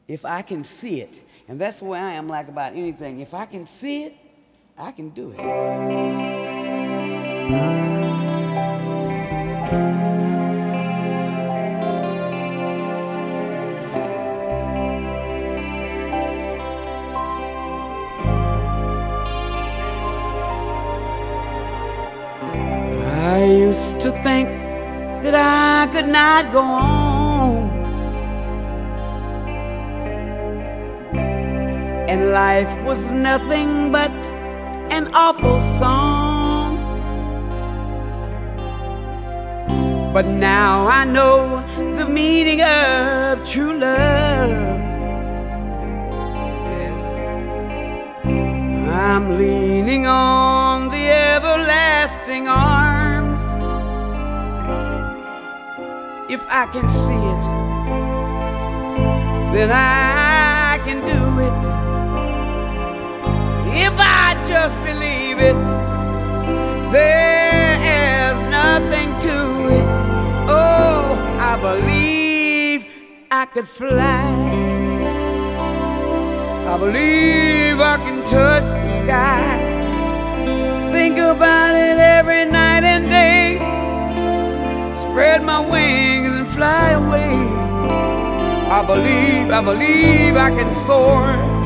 if I can see it. And that's the way I am like about anything. If I can see it, I can do it. I used to think that I could not go on, and life was nothing but an awful song. But now I know the meaning of true love. Yes, I'm leaning on the everlasting arms. If I can see it, then I can do it. If I just believe it, there's nothing to it. Oh, I believe I could fly. I believe I can touch the sky. Think about it every night and day. Spread my wings and fly away. I believe I can soar.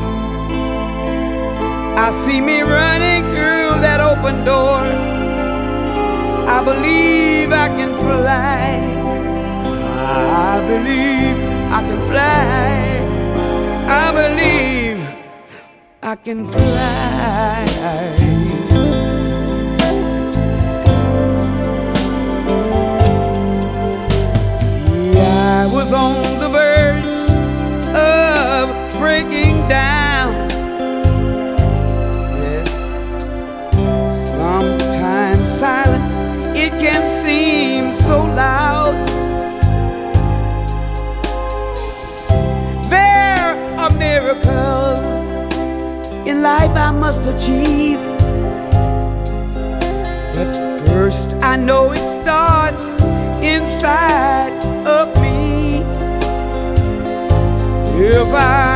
I see me running through that open door. I believe I can fly. I believe I can fly. I believe I can fly. I was on the verge of breaking down. Yes. Sometimes silence, it can seem so loud. There are miracles in life I must achieve, but first I know it starts inside of me. If I